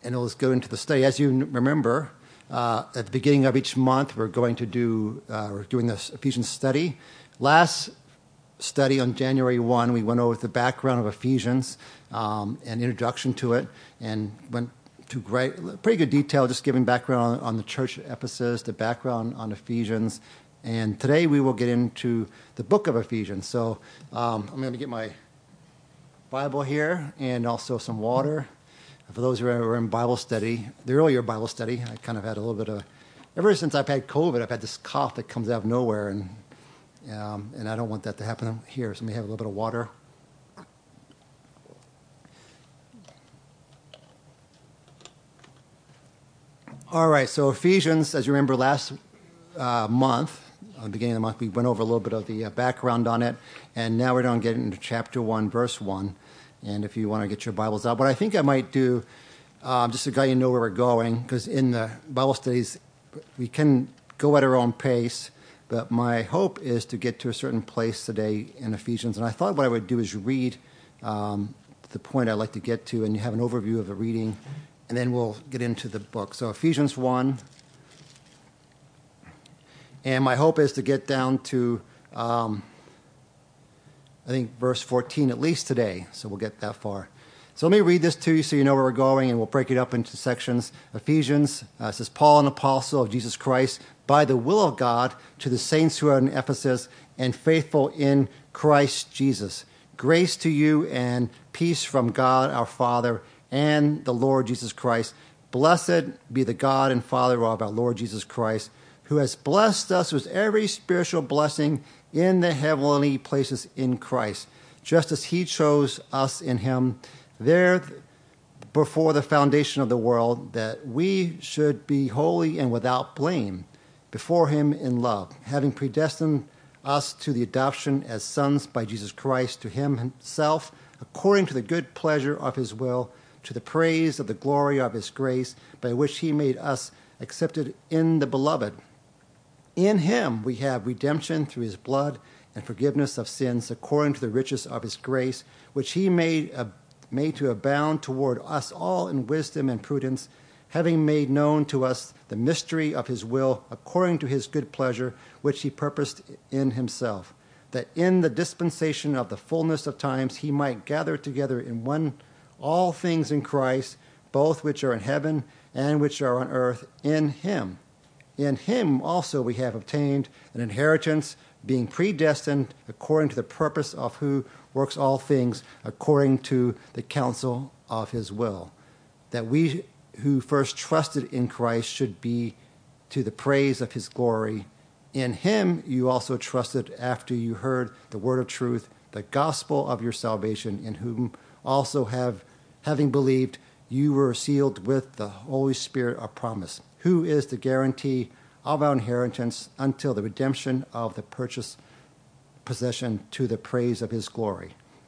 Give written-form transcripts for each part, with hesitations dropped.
and let's go into the study. As you remember, at the beginning of each month, we're doing this Ephesians study. Last study on January 1, we went over the background of Ephesians and introduction to it, and went to pretty good detail, just giving background on the church at Ephesus, the background on Ephesians. And today we will get into the book of Ephesians. So I'm going to get my Bible here and also some water. For those who are in Bible study, the earlier Bible study, I kind of had a little bit of, ever since I've had COVID, I've had this cough that comes out of nowhere, and I don't want that to happen here. So let me have a little bit of water. All right, so Ephesians, as you remember last month, at the beginning of the month, we went over a little bit of the background on it, and now we're going to get into chapter 1, verse 1. And if you want to get your Bibles out, what I think I might do, just to let you know where we're going, because in the Bible studies, we can go at our own pace, but my hope is to get to a certain place today in Ephesians. And I thought what I would do is read the point I'd like to get to, and you have an overview of the reading, and then we'll get into the book. So Ephesians 1, and my hope is to get down to I think verse 14 at least today, so we'll get that far. So let me read this to you so you know where we're going, and we'll break it up into sections. Ephesians says, Paul, an apostle of Jesus Christ, by the will of God, to the saints who are in Ephesus and faithful in Christ Jesus. Grace to you and peace from God our Father and the Lord Jesus Christ. Blessed be the God and Father of our Lord Jesus Christ, who has blessed us with every spiritual blessing in the heavenly places in Christ, just as he chose us in him there before the foundation of the world, that we should be holy and without blame before him in love, having predestined us to the adoption as sons by Jesus Christ to himself, according to the good pleasure of his will, to the praise of the glory of his grace, by which he made us accepted in the beloved. In him we have redemption through his blood and forgiveness of sins, according to the riches of his grace, which he made to abound toward us all in wisdom and prudence, having made known to us the mystery of his will, according to his good pleasure, which he purposed in himself, that in the dispensation of the fullness of times he might gather together in one all things in Christ, both which are in heaven and which are on earth, in him. In him also we have obtained an inheritance, being predestined according to the purpose of who works all things according to the counsel of his will, that we who first trusted in Christ should be to the praise of his glory. In him you also trusted after you heard the word of truth, the gospel of your salvation, in whom also having believed, you were sealed with the Holy Spirit of promise, who is the guarantee of our inheritance until the redemption of the purchased possession to the praise of his glory.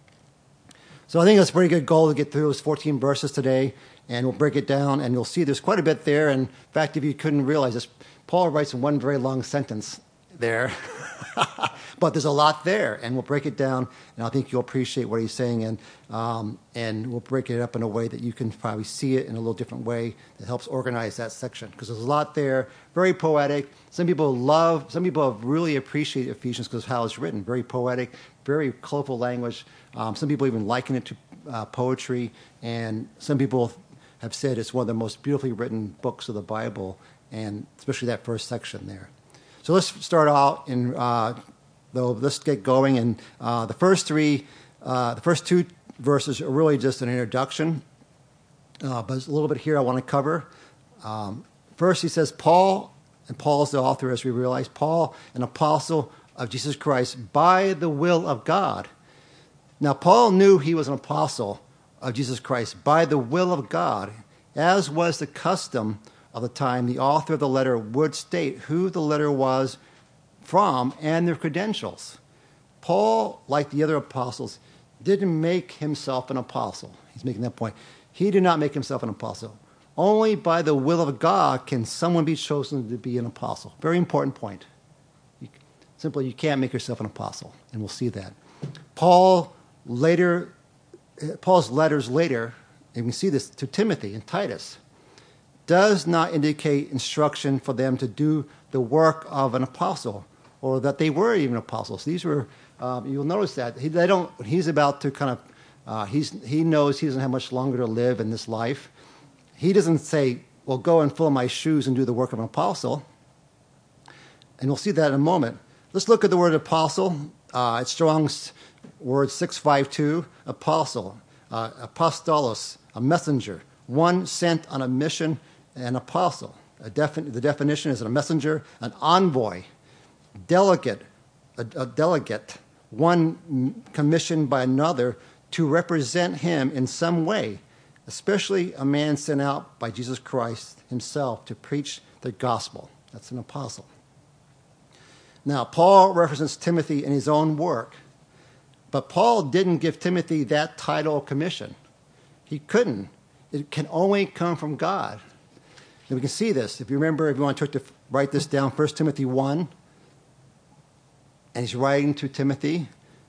So I think that's a pretty good goal to get through those 14 verses today, and we'll break it down, and you'll see there's quite a bit there. And in fact, if you couldn't realize this, Paul writes in one very long sentence there, but there's a lot there, and we'll break it down, and I think you'll appreciate what he's saying, and we'll break it up in a way that you can probably see it in a little different way that helps organize that section, because there's a lot there, very poetic. Some people have really appreciated Ephesians because of how it's written, very poetic, very colorful language. Some people even liken it to poetry, and some people have said it's one of the most beautifully written books of the Bible, and especially that first section there. So let's start out let's get going. And the first two verses are really just an introduction, but there's a little bit here I want to cover. First, he says, Paul, and Paul is the author, as we realize, Paul, an apostle of Jesus Christ, by the will of God. Now, Paul knew he was an apostle of Jesus Christ by the will of God, as was the custom of the time. The author of the letter would state who the letter was from and their credentials. Paul, like the other apostles, didn't make himself an apostle. He's making that point. He did not make himself an apostle. Only by the will of God can someone be chosen to be an apostle. Very important point. Simply, you can't make yourself an apostle, and we'll see that. Paul's letters later and we see this to Timothy and Titus, does not indicate instruction for them to do the work of an apostle, or that they were even apostles. These were, you'll notice that he's about to kind of, he knows he doesn't have much longer to live in this life. He doesn't say, well, go and fill my shoes and do the work of an apostle. And we'll see that in a moment. Let's look at the word apostle. It's Strong's word 652, apostle, apostolos, a messenger, one sent on a mission, an apostle. The definition is a messenger, an envoy, delegate, a delegate, one commissioned by another to represent him in some way, especially a man sent out by Jesus Christ himself to preach the gospel. That's an apostle. Now, Paul represents Timothy in his own work, but Paul didn't give Timothy that title or commission. He couldn't. It can only come from God. And we can see this. If you remember, if you want to write this down, 1 Timothy 1, and he's writing to Timothy.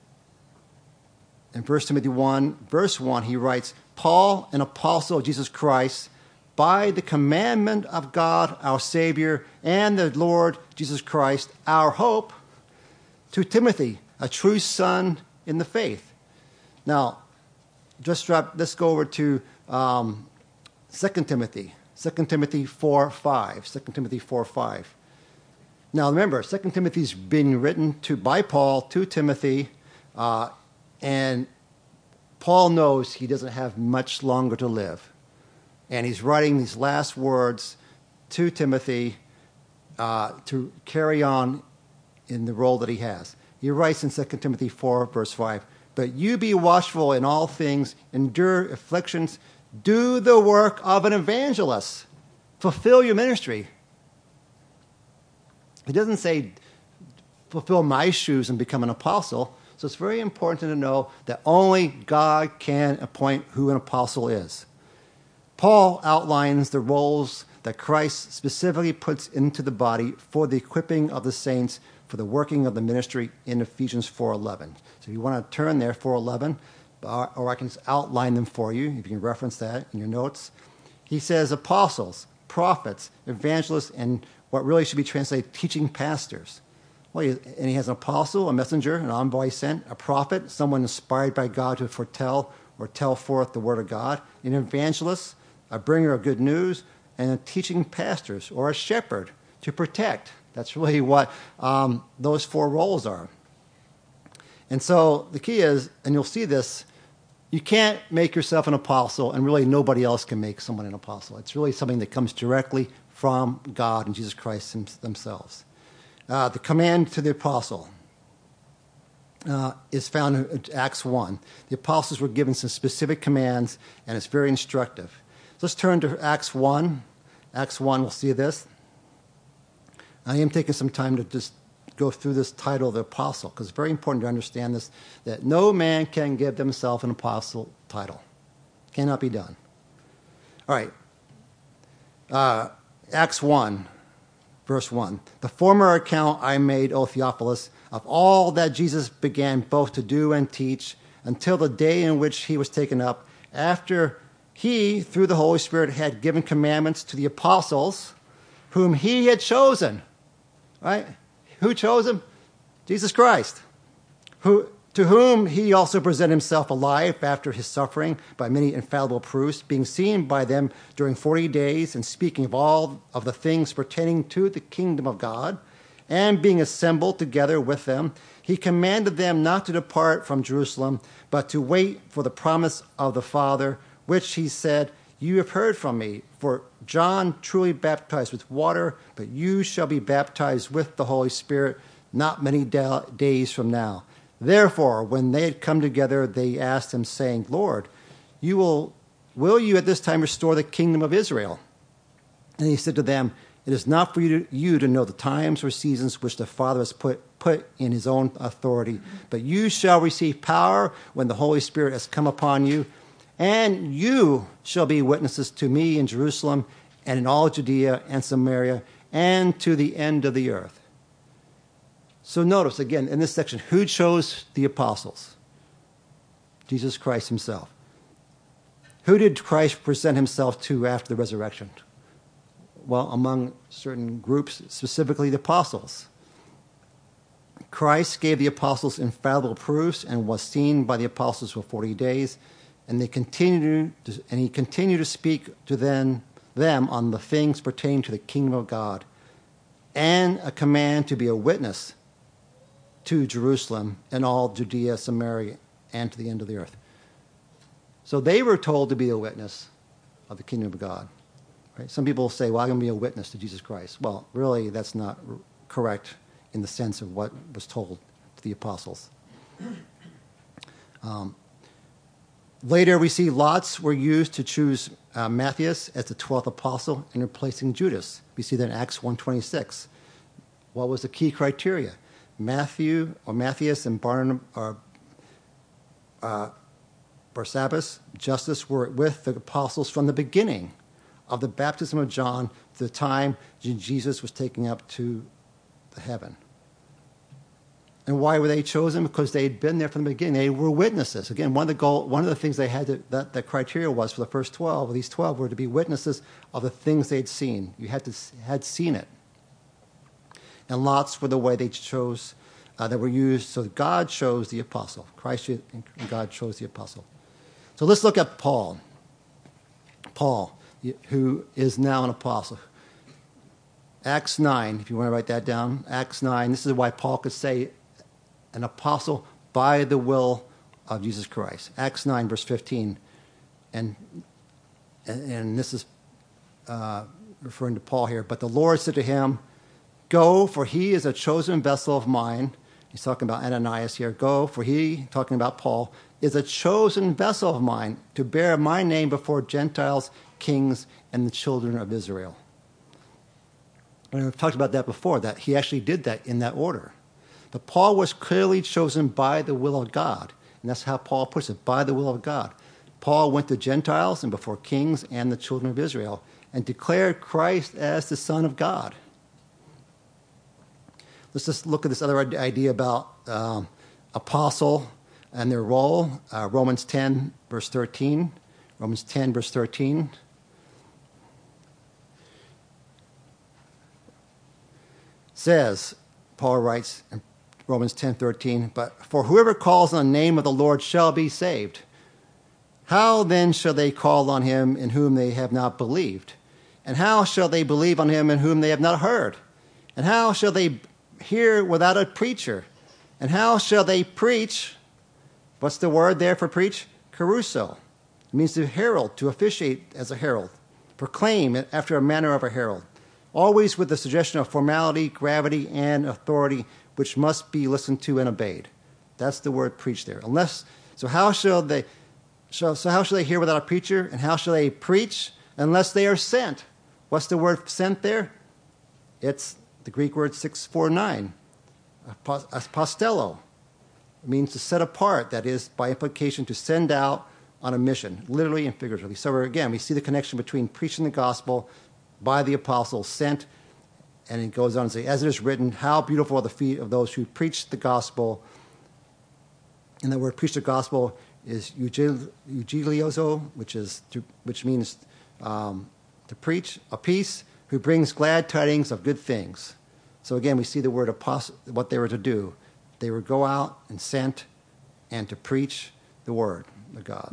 In 1 Timothy 1, verse 1, he writes, Paul, an apostle of Jesus Christ, by the commandment of God, our Savior, and the Lord Jesus Christ, our hope, to Timothy, a true son in the faith. Now, let's go over to 2 Timothy. 2 Timothy 4:5. 2 Timothy 4:5. Now, remember, 2 Timothy's been written by Paul to Timothy, and Paul knows he doesn't have much longer to live. And he's writing these last words to Timothy to carry on in the role that he has. He writes in 2 Timothy 4, verse 5, but you be watchful in all things, endure afflictions, do the work of an evangelist, fulfill your ministry. He doesn't say fulfill my shoes and become an apostle. So it's very important to know that only God can appoint who an apostle is. Paul outlines the roles that Christ specifically puts into the body for the equipping of the saints for the working of the ministry in Ephesians 4:11. So if you want to turn there, 4:11, or I can outline them for you, if you can reference that in your notes. He says apostles, prophets, evangelists, and what really should be translated teaching pastors. Well, and he has an apostle, a messenger, an envoy sent, a prophet, someone inspired by God to foretell or tell forth the word of God, an evangelist, a bringer of good news, and a teaching pastors or a shepherd to protect. That's really what those four roles are. And so the key is, and you'll see this, you can't make yourself an apostle, and really nobody else can make someone an apostle. It's really something that comes directly from God and Jesus Christ themselves. The command to the apostle is found in Acts 1. The apostles were given some specific commands, and it's very instructive. Let's turn to Acts 1. Acts 1, we'll see this. I am taking some time to just go through this title of the apostle, because it's very important to understand this, that no man can give themselves an apostle title. Cannot be done. All right. Acts 1, verse 1. The former account I made, O Theophilus, of all that Jesus began both to do and teach until the day in which he was taken up, after he, through the Holy Spirit, had given commandments to the apostles whom he had chosen. Right? Who chose him? Jesus Christ. To whom he also presented himself alive after his suffering by many infallible proofs, being seen by them during 40 days, and speaking of all of the things pertaining to the kingdom of God, and being assembled together with them, he commanded them not to depart from Jerusalem, but to wait for the promise of the Father, which he said, you have heard from me. For John truly baptized with water, but you shall be baptized with the Holy Spirit not many days from now. Therefore, when they had come together, they asked him, saying, Lord, will you at this time restore the kingdom of Israel? And he said to them, it is not for you to know the times or seasons which the Father has put in his own authority, but you shall receive power when the Holy Spirit has come upon you, and you shall be witnesses to me in Jerusalem and in all Judea and Samaria and to the end of the earth. So notice, again, in this section, who chose the apostles? Jesus Christ himself. Who did Christ present himself to after the resurrection? Well, among certain groups, specifically the apostles. Christ gave the apostles infallible proofs and was seen by the apostles for 40 days, and he continued to speak to them on the things pertaining to the kingdom of God, and a command to be a witness to Jerusalem and all Judea, Samaria, and to the end of the earth. So they were told to be a witness of the kingdom of God. Right? Some people say, well, I'm going to be a witness to Jesus Christ. Well, really, that's not correct in the sense of what was told to the apostles. Later, we see lots were used to choose Matthias as the 12th apostle and replacing Judas. We see that in Acts 1:26. What was the key criteria? Matthias and Barsabbas, Justus were with the apostles from the beginning of the baptism of John to the time Jesus was taken up to the heaven. And why were they chosen? Because they had been there from the beginning. They were witnesses. Again, one of the things they had that criteria was for the first 12. These 12 were to be witnesses of the things they'd seen. You had seen it. And lots were the way they chose that were used. So God chose the apostle. Christ and God chose the apostle. So let's look at Paul. Paul, who is now an apostle. Acts 9, if you want to write that down. Acts 9, this is why Paul could say an apostle by the will of Jesus Christ. Acts 9, verse 15. And this is referring to Paul here. But the Lord said to him, "Go, for he is a chosen vessel of mine." He's talking about Ananias here. "Go, for he," talking about Paul, "is a chosen vessel of mine to bear my name before Gentiles, kings, and the children of Israel." And we've talked about that before, that he actually did that in that order. But Paul was clearly chosen by the will of God. And that's how Paul puts it, by the will of God. Paul went to Gentiles and before kings and the children of Israel and declared Christ as the Son of God. Let's just look at this other idea about apostle and their role. Romans 10, verse 13. Romans 10, verse 13. Says, Paul writes in Romans 10:13, "But for whoever calls on the name of the Lord shall be saved. How then shall they call on him in whom they have not believed? And how shall they believe on him in whom they have not heard? And how shall they hear without a preacher? And how shall they preach?" What's the word there for preach? Caruso. It means to herald, to officiate as a herald. Proclaim after a manner of a herald. Always with the suggestion of formality, gravity, and authority, which must be listened to and obeyed. That's the word preach there. How shall they hear without a preacher? And how shall they preach unless they are sent? What's the word sent there? It's the Greek word 649, apostello. It means to set apart, that is, by implication, to send out on a mission, literally and figuratively. So again, we see the connection between preaching the gospel by the apostles sent, and it goes on to say, "As it is written, how beautiful are the feet of those who preach the gospel." And the word preach the gospel is eugeliozo, which means to preach a peace, who brings glad tidings of good things. So again, we see the word apostle, what they were to do. They were go out and sent and to preach the word of God.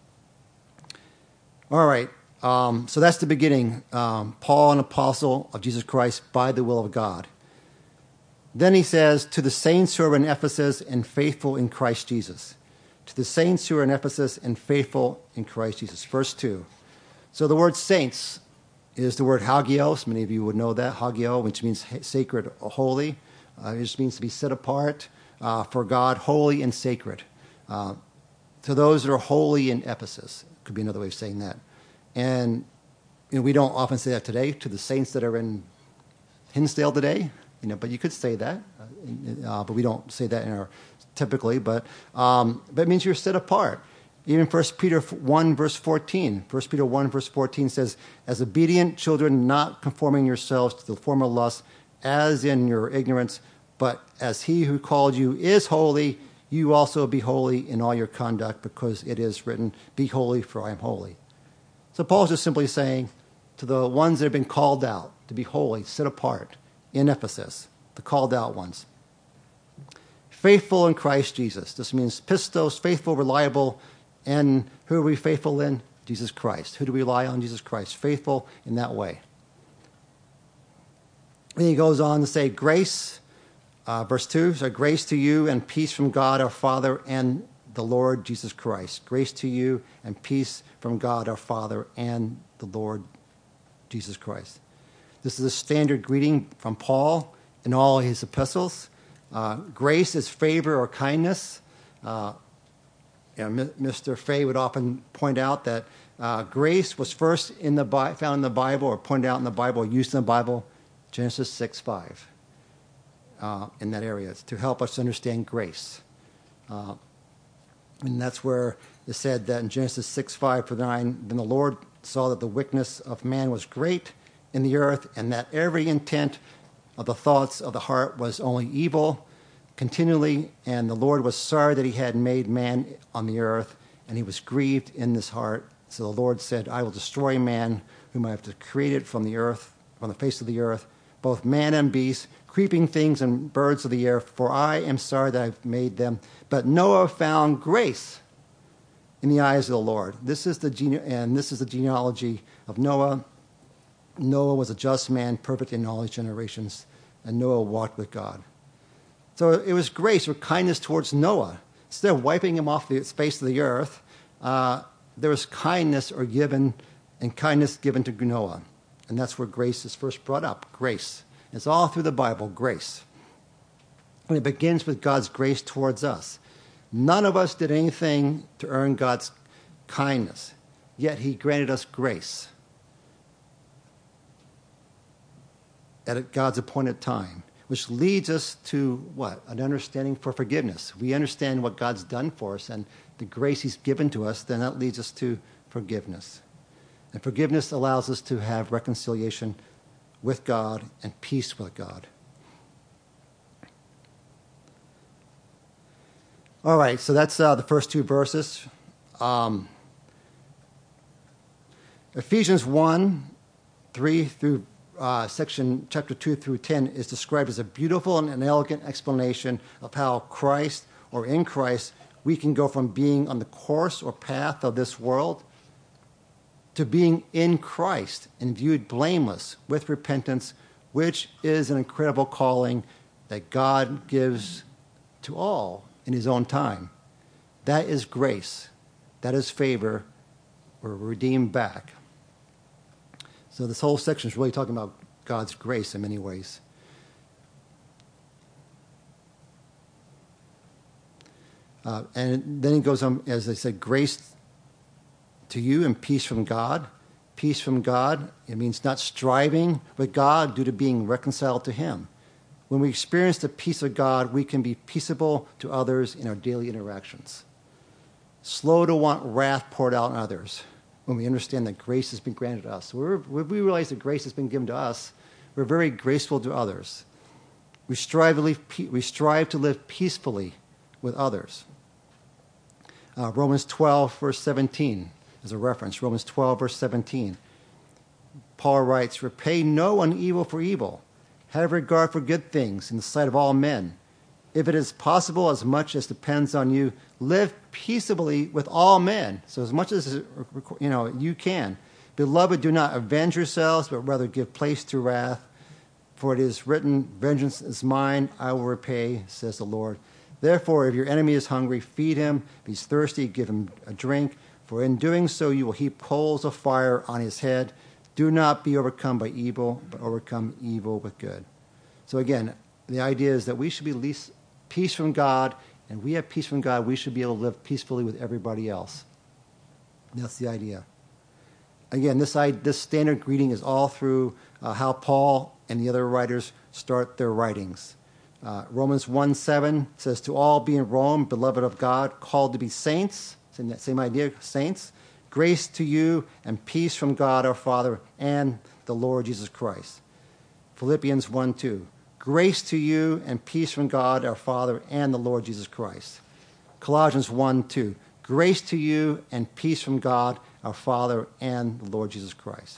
All right. So that's the beginning. Paul, an apostle of Jesus Christ by the will of God. Then he says, "To the saints who are in Ephesus and faithful in Christ Jesus." To the saints who are in Ephesus and faithful in Christ Jesus. Verse 2. So the word saints is the word hagios. Many of you would know that. Hagio, which means sacred or holy. It just means to be set apart for God, holy and sacred. To those that are holy in Ephesus. Could be another way of saying that. And we don't often say that today to the saints that are in Hinsdale today, but you could say that, but we don't say that typically. But it means you're set apart. Even 1 Peter 1, verse 14. 1 Peter 1, verse 14 says, "As obedient children, not conforming yourselves to the former lusts, as in your ignorance, but as he who called you is holy, you also be holy in all your conduct, because it is written, 'Be holy, for I am holy.'" So Paul's just simply saying to the ones that have been called out to be holy, set apart in Ephesus, the called out ones, faithful in Christ Jesus. This means pistos, faithful, reliable, and who are we faithful in? Jesus Christ. Who do we rely on? Jesus Christ. Faithful in that way. And he goes on to say, grace, verse 2, so grace to you and peace from God our Father and the Lord Jesus Christ. Grace to you and peace from God our Father and the Lord Jesus Christ. This is a standard greeting from Paul in all his epistles. Grace is favor or kindness. Mr. Fay would often point out that grace was first found in the Bible, or pointed out in the Bible, or used in the Bible, Genesis 6:5, in that area, to help us understand grace. And that's where it said that in Genesis 6:5-9, then the Lord saw that the wickedness of man was great in the earth, and that every intent of the thoughts of the heart was only evil continually, and the Lord was sorry that he had made man on the earth, and he was grieved in his heart. So the Lord said, I will destroy man, whom I have created from the earth, from the face of the earth, both man and beast, creeping things and birds of the air, for I am sorry that I've made them. But Noah found grace in the eyes of the Lord. This is the genealogy of Noah. Noah was a just man, perfect in all his generations, and Noah walked with God. So it was grace or kindness towards Noah. Instead of wiping him off the face of the earth, there was kindness given to Noah. And that's where grace is first brought up, grace. It's all through the Bible, grace. And it begins with God's grace towards us. None of us did anything to earn God's kindness, yet he granted us grace at God's appointed time, which leads us to what? An understanding for forgiveness. We understand what God's done for us and the grace he's given to us, then that leads us to forgiveness. And forgiveness allows us to have reconciliation with God and peace with God. All right, so that's the first two verses. Ephesians 1:3 through chapter 2 through 10 is described as a beautiful and an elegant explanation of how Christ, or in Christ, we can go from being on the course or path of this world to being in Christ and viewed blameless with repentance, which is an incredible calling that God gives to all in his own time. That is grace. That is favor. We're redeemed back. So this whole section is really talking about God's grace in many ways. And then he goes on, as I said, grace to you and peace from God. Peace from God, it means not striving with God due to being reconciled to him. When we experience the peace of God, we can be peaceable to others in our daily interactions. Slow to want wrath poured out on others when we understand that grace has been granted us. When we realize that grace has been given to us, we're very graceful to others. We strive to live peacefully with others. Romans 12, verse 17 is a reference. Romans 12, verse 17. Paul writes, repay no one evil for evil. Have regard for good things in the sight of all men. If it is possible, as much as depends on you, live peaceably with all men. So as much as you can. Beloved, do not avenge yourselves, but rather give place to wrath. For it is written, vengeance is mine, I will repay, says the Lord. Therefore, if your enemy is hungry, feed him. If he's thirsty, give him a drink. For in doing so, you will heap coals of fire on his head. Do not be overcome by evil, but overcome evil with good. So again, the idea is that we should be least peace from God, and we have peace from God. We should be able to live peacefully with everybody else. That's the idea. Again, this standard greeting is all through how Paul and the other writers start their writings. Romans 1:7 says, to all be in Rome, beloved of God, called to be saints. Same idea, saints. Grace to you and peace from God our Father and the Lord Jesus Christ. Philippians 1:2. Grace to you and peace from God our Father and the Lord Jesus Christ. Colossians 1:2. Grace to you and peace from God our Father, and the Lord Jesus Christ.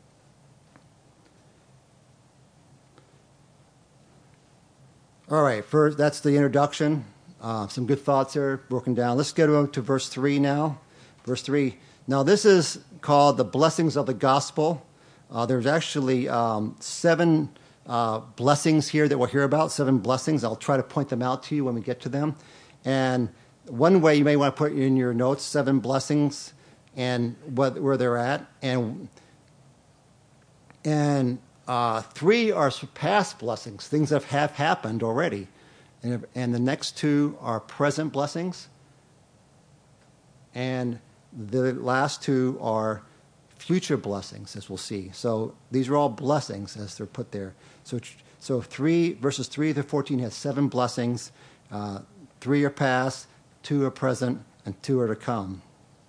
All right, first, that's the introduction. Some good thoughts here broken down. Let's get to verse 3 now. Verse 3. Now, this is called the blessings of the gospel. There's actually 7 blessings here that we'll hear about, 7 blessings. I'll try to point them out to you when we get to them. And one way you may want to put in your notes 7 blessings and where they're at. And 3 are past blessings, things that have happened already. And the next 2 are present blessings. And the last 2 are future blessings, as we'll see. So these are all blessings as they're put there. So verses 3 to 14 has 7 blessings. 3 are past, 2 are present, and 2 are to come.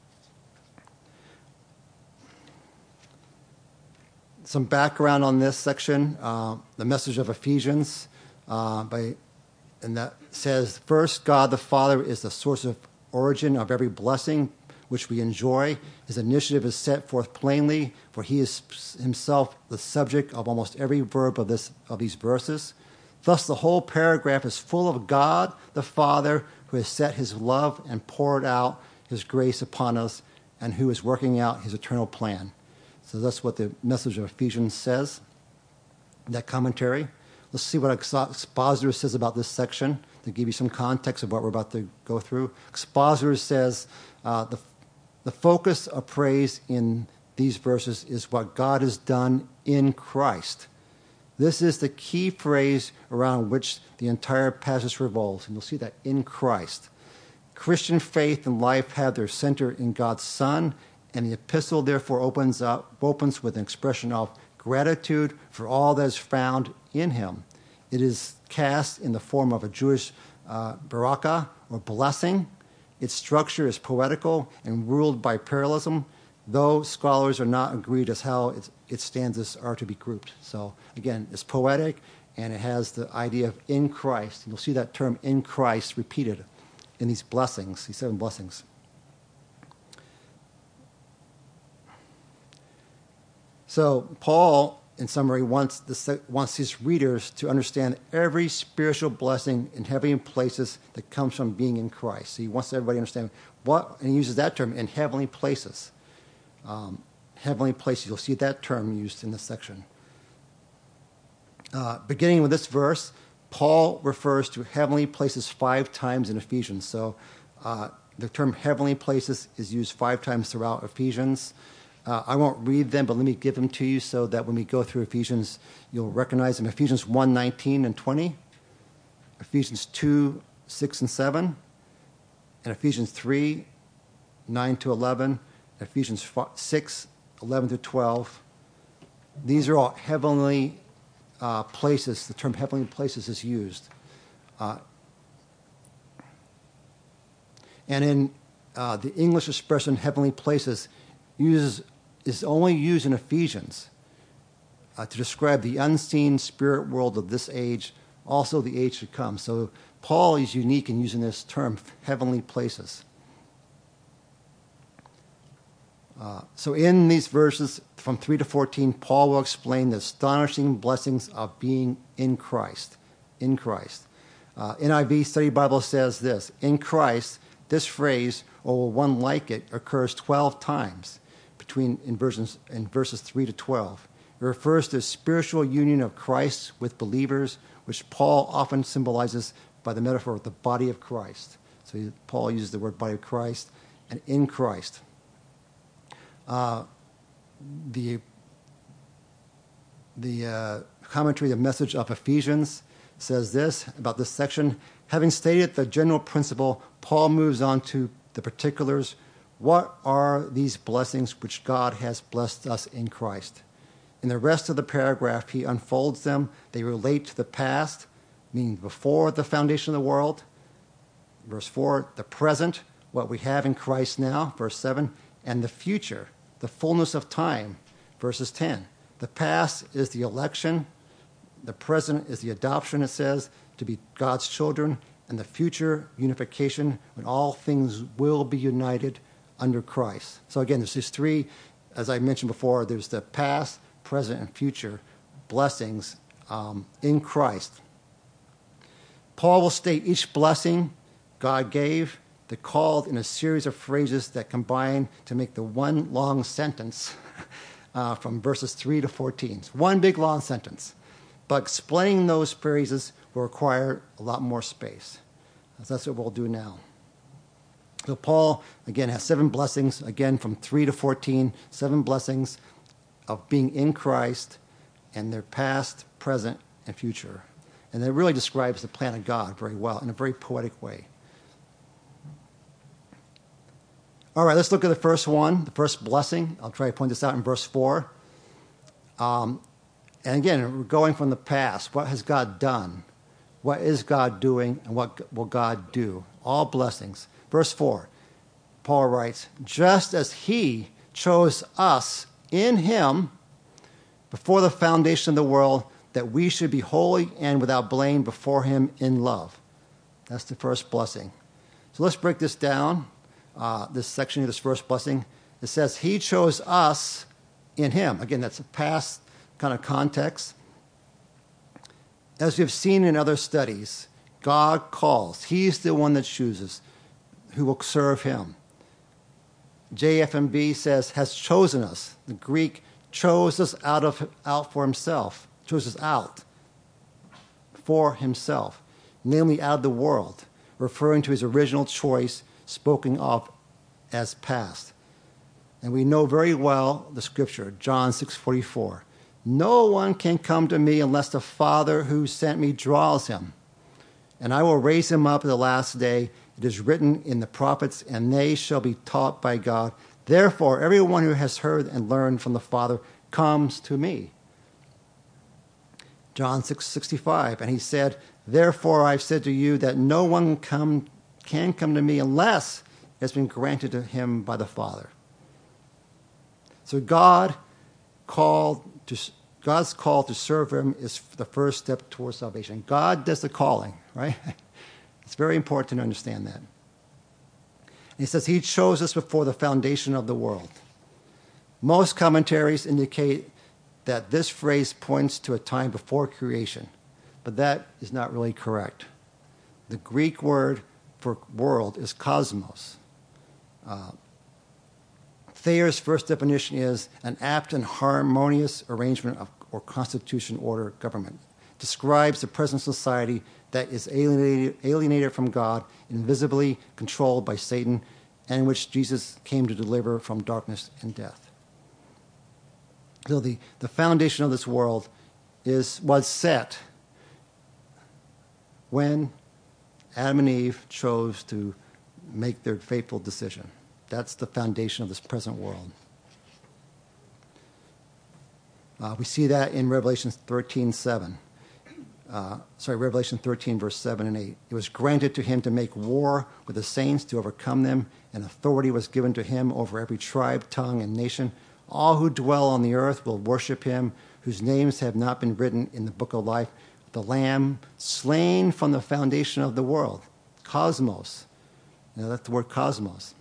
Some background on this section, the message of Ephesians, and that says, first, God the Father is the source of origin of every blessing which we enjoy. His initiative is set forth plainly, for he is himself the subject of almost every verb of these verses. Thus, the whole paragraph is full of God the Father, who has set his love and poured out his grace upon us, and who is working out his eternal plan. So that's what the message of Ephesians says, that commentary. Let's see what Expositor says about this section to give you some context of what we're about to go through. Expositor says the focus of praise in these verses is what God has done in Christ. This is the key phrase around which the entire passage revolves, and you'll see that in Christ. Christian faith and life have their center in God's Son, and the epistle therefore opens with an expression of gratitude for all that is found in him. It is cast in the form of a Jewish barakah, or blessing. Its structure is poetical and ruled by parallelism, though scholars are not agreed as how its stanzas are to be grouped. So again, it's poetic, and it has the idea of in Christ. And you'll see that term in Christ repeated in these blessings, these 7 blessings. So Paul, in summary, wants his readers to understand every spiritual blessing in heavenly places that comes from being in Christ. So he wants everybody to understand and he uses that term, in heavenly places. Heavenly places, you'll see that term used in this section. Beginning with this verse, Paul refers to heavenly places 5 times in Ephesians. So the term heavenly places is used 5 times throughout Ephesians. I won't read them, but let me give them to you so that when we go through Ephesians, you'll recognize them. Ephesians 1, 19 and 20, Ephesians 2, 6 and 7, and Ephesians 3, 9 to 11, Ephesians 6, 11 to 12. These are all heavenly places. The term heavenly places is used. And in the English expression heavenly places is only used in Ephesians to describe the unseen spirit world of this age, also the age to come. So Paul is unique in using this term, heavenly places. So in these verses from 3 to 14, Paul will explain the astonishing blessings of being in Christ. In Christ. NIV Study Bible says this: in Christ, this phrase, or one like it, occurs 12 times in verses 3 to 12. It refers to the spiritual union of Christ with believers, which Paul often symbolizes by the metaphor of the body of Christ. So Paul uses the word body of Christ and in Christ. The commentary, the message of Ephesians, says this about this section: having stated the general principle, Paul moves on to the particulars. What are these blessings which God has blessed us in Christ? In the rest of the paragraph, he unfolds them. They relate to the past, meaning before the foundation of the world. Verse 4, the present, what we have in Christ now. Verse 7, and the future, the fullness of time. Verses 10, the past is the election. The present is the adoption, it says, to be God's children. And the future, unification, when all things will be united under Christ. So again, there's these three, as I mentioned before, there's the past, present, and future blessings in Christ. Paul will state each blessing God gave. They're called in a series of phrases that combine to make the one long sentence from verses 3 to 14. It's one big long sentence. But explaining those phrases will require a lot more space. So that's what we'll do now. So Paul, again, has 7 blessings, again, from 3 to 14, 7 blessings of being in Christ and their past, present, and future. And it really describes the plan of God very well in a very poetic way. All right, let's look at the first one, the first blessing. I'll try to point this out in verse 4. And again, we're going from the past. What has God done? What is God doing? And what will God do? All blessings. Verse 4, Paul writes, just as he chose us in him before the foundation of the world, that we should be holy and without blame before him in love. That's the first blessing. So let's break this down, this section of this first blessing. It says, he chose us in him. Again, that's a past kind of context. As we've seen in other studies, God calls. He's the one that chooses who will serve him. JFMB says, has chosen us. The Greek chose us out for himself. Chose us out for himself, namely out of the world, referring to his original choice spoken of as past. And we know very well the scripture, John 6:44. No one can come to me unless the Father who sent me draws him. And I will raise him up at the last day. It is written in the prophets, and they shall be taught by God. Therefore, everyone who has heard and learned from the Father comes to me. John 6:65, and he said, therefore I've said to you that no one can come to me unless it has been granted to him by the Father. So God's call to serve him is the first step towards salvation. God does the calling, right? It's very important to understand that. And he says he chose us before the foundation of the world. Most commentaries indicate that this phrase points to a time before creation, but that is not really correct. The Greek word for world is cosmos. Thayer's first definition is an apt and harmonious arrangement of or constitution, order, government. Describes the present society that is alienated from God, invisibly controlled by Satan, and in which Jesus came to deliver from darkness and death. So the foundation of this world was set when Adam and Eve chose to make their fateful decision. That's the foundation of this present world. We see that in Revelation 13, verse 7 and 8. It was granted to him to make war with the saints, to overcome them, and authority was given to him over every tribe, tongue, and nation. All who dwell on the earth will worship him, whose names have not been written in the book of life. The Lamb slain from the foundation of the world. Cosmos. Now that's the word cosmos.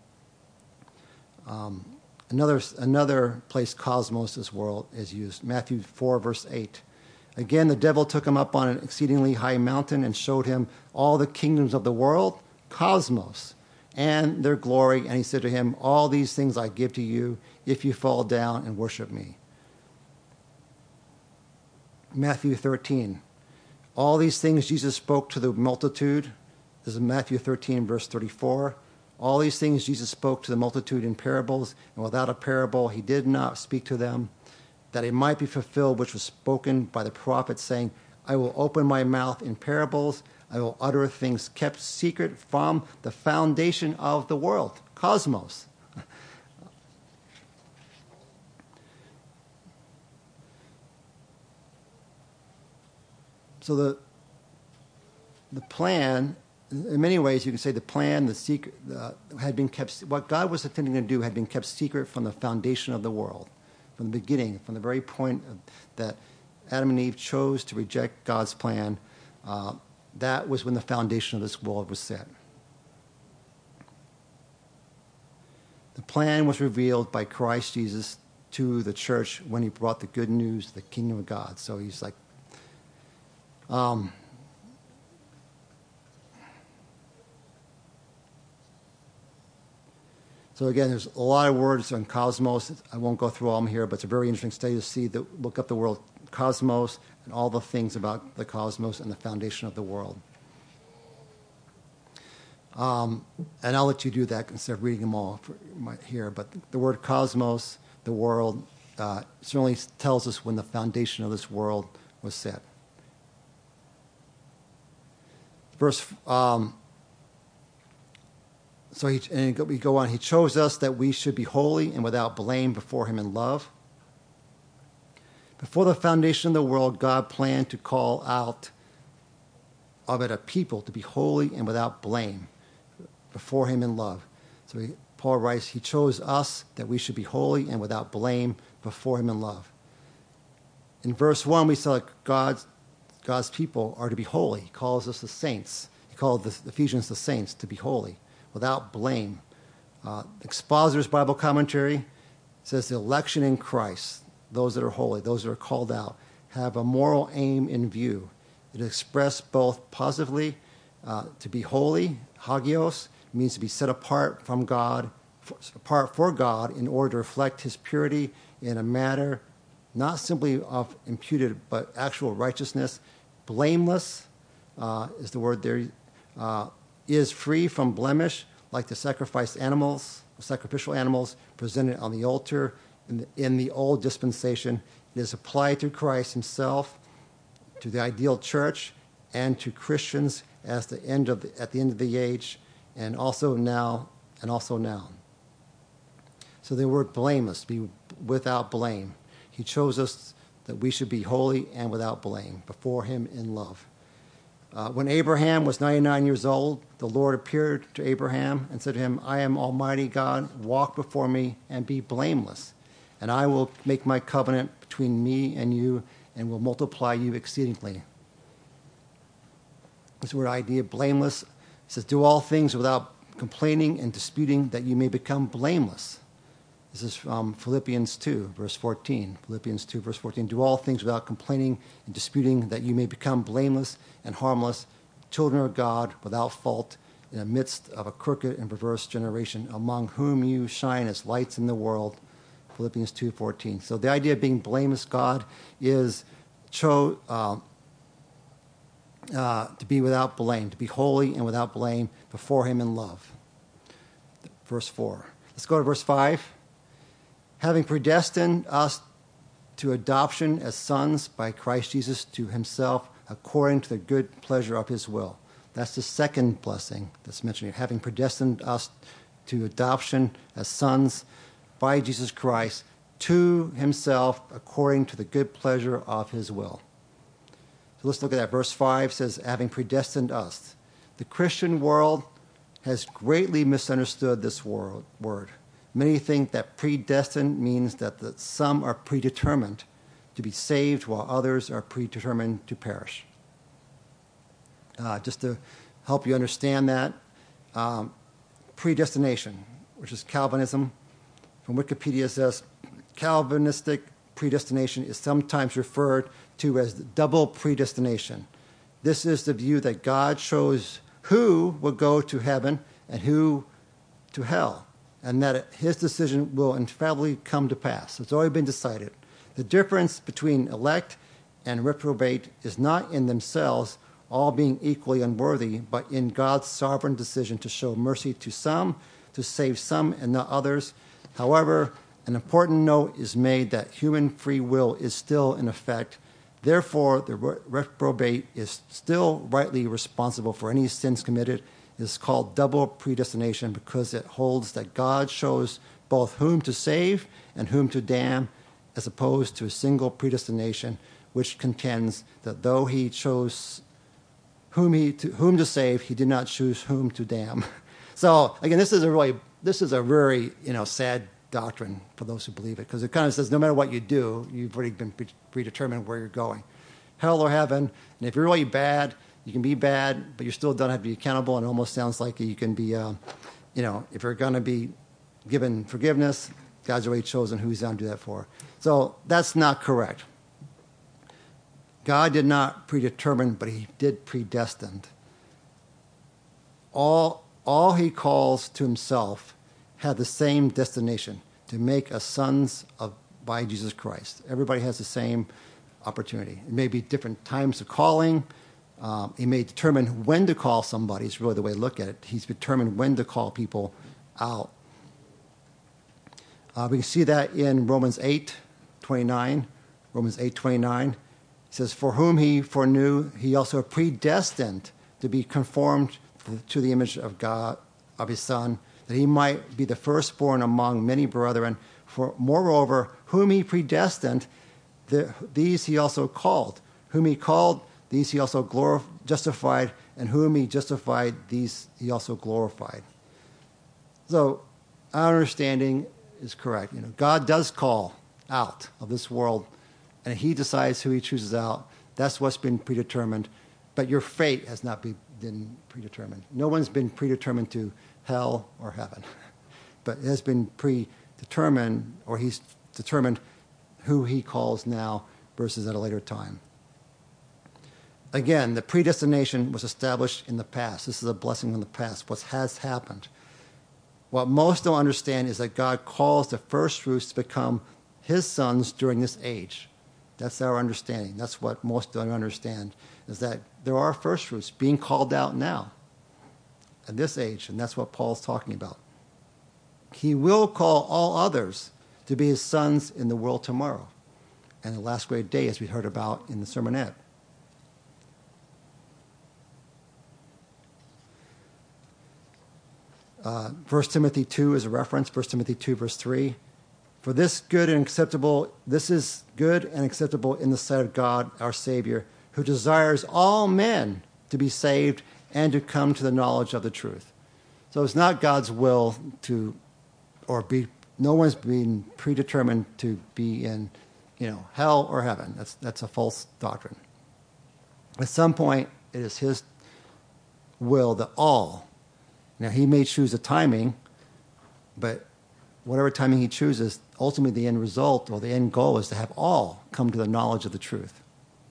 Another place cosmos as well is used. Matthew 4, verse 8. Again, the devil took him up on an exceedingly high mountain and showed him all the kingdoms of the world, cosmos, and their glory. And he said to him, all these things I give to you if you fall down and worship me. Matthew 13. All these things Jesus spoke to the multitude. This is Matthew 13, verse 34. All these things Jesus spoke to the multitude in parables, and without a parable he did not speak to them, that it might be fulfilled which was spoken by the prophet, saying, I will open my mouth in parables, I will utter things kept secret from the foundation of the world. Cosmos. So the plan, in many ways, you can say the plan, the secret, had been kept. What God was intending to do had been kept secret from the foundation of the world, from the beginning, from the very point that Adam and Eve chose to reject God's plan. That was when the foundation of this world was set. The plan was revealed by Christ Jesus to the church when he brought the good news of the kingdom of God. So he's like, so again, there's a lot of words on cosmos. I won't go through all of them here, but it's a very interesting study to see, look up the word cosmos and all the things about the cosmos and the foundation of the world. And I'll let you do that instead of reading them all here. But the word cosmos, the world, certainly tells us when the foundation of this world was set. Verse, we go on. He chose us that we should be holy and without blame before him in love. Before the foundation of the world, God planned to call out of it a people to be holy and without blame before him in love. So Paul writes, he chose us that we should be holy and without blame before him in love. In verse 1, we saw that God's people are to be holy. He calls us the saints. He called the Ephesians the saints to be holy, without blame. Expositor's Bible Commentary says the election in Christ, those that are holy, those that are called out, have a moral aim in view. It is expressed both positively, to be holy, hagios, means to be set apart from God, apart for God in order to reflect his purity in a matter not simply of imputed but actual righteousness. Blameless is the word there, is free from blemish, like the sacrificial animals presented on the altar in the old dispensation. It is applied to Christ himself, to the ideal church, and to Christians at the end of the age, and also now. So the word blameless, be without blame. He chose us that we should be holy and without blame before him in love. When Abraham was 99 years old, the Lord appeared to Abraham and said to him, I am Almighty God, walk before me and be blameless, and I will make my covenant between me and you and will multiply you exceedingly. This word idea, blameless, says, do all things without complaining and disputing that you may become blameless. This is from Philippians 2, verse 14. Philippians 2, verse 14. Do all things without complaining and disputing that you may become blameless and harmless, children of God without fault in the midst of a crooked and perverse generation, among whom you shine as lights in the world. Philippians 2:14. So the idea of being blameless, God is to be without blame, to be holy and without blame before him in love. Verse 4. Let's go to verse 5. Having predestined us to adoption as sons by Christ Jesus to himself, according to the good pleasure of his will. That's the second blessing that's mentioned here. Having predestined us to adoption as sons by Jesus Christ to himself, according to the good pleasure of his will. So let's look at that. Verse 5 says, having predestined us. The Christian world has greatly misunderstood this word. Many think that predestined means that some are predetermined to be saved while others are predetermined to perish. Just to help you understand that, predestination, which is Calvinism, from Wikipedia says, Calvinistic predestination is sometimes referred to as double predestination. This is the view that God chose who will go to heaven and who to hell, and that his decision will infallibly come to pass. It's already been decided. The difference between elect and reprobate is not in themselves all being equally unworthy, but in God's sovereign decision to show mercy to some, to save some and not others. However, an important note is made that human free will is still in effect. Therefore, the reprobate is still rightly responsible for any sins committed. It is called double predestination because it holds that God shows both whom to save and whom to damn, as opposed to a single predestination, which contends that though he chose whom to save, he did not choose whom to damn. So again, this is a very sad doctrine for those who believe it, because it kind of says no matter what you do, you've already been predetermined where you're going, hell or heaven. And if you're really bad, you can be bad, but you still don't have to be accountable. And it almost sounds like you can be, if you're going to be given forgiveness. God's already chosen who he's going to do that for. So that's not correct. God did not predetermine, but he did predestine. All he calls to himself have the same destination, to make us sons of by Jesus Christ. Everybody has the same opportunity. It may be different times of calling. He may determine when to call somebody. It's really the way to look at it. He's determined when to call people out. We can see that in Romans 8:29. Romans 8:29. It says, "For whom he foreknew, he also predestined to be conformed to the image of God, of his Son, that he might be the firstborn among many brethren. For moreover, whom he predestined, these he also called. Whom he called, these he also justified, and whom he justified, these he also glorified." So our understanding is correct. God does call out of this world, and he decides who he chooses out. That's what's been predetermined. But your fate has not been predetermined. No one's been predetermined to hell or heaven. But it has been predetermined, or he's determined who he calls now versus at a later time. Again, the predestination was established in the past. This is a blessing from the past, what has happened. What most don't understand is that God calls the first fruits to become his sons during this age. That's our understanding. That's what most don't understand, is that there are first fruits being called out now at this age, and that's what Paul's talking about. He will call all others to be his sons in the world tomorrow, and the last great day, as we heard about in the sermonette. 1 Timothy 2 is a reference, 1 Timothy 2, verse 3. "For this is good and acceptable in the sight of God, our Savior, who desires all men to be saved and to come to the knowledge of the truth." So it's not God's will no one's being predetermined to be in, hell or heaven. That's a false doctrine. At some point, it is his will that all. Now, he may choose a timing, but whatever timing he chooses, ultimately the end result or the end goal is to have all come to the knowledge of the truth.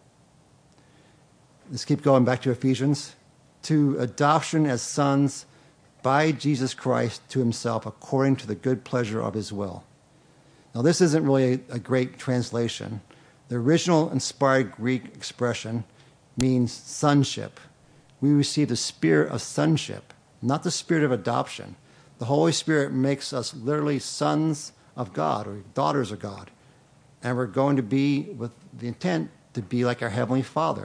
Let's keep going back to Ephesians. "To adoption as sons by Jesus Christ to himself, according to the good pleasure of his will." Now, this isn't really a great translation. The original inspired Greek expression means sonship. We receive the spirit of sonship, not the spirit of adoption. The Holy Spirit makes us literally sons of God or daughters of God. And we're going to be with the intent to be like our Heavenly Father.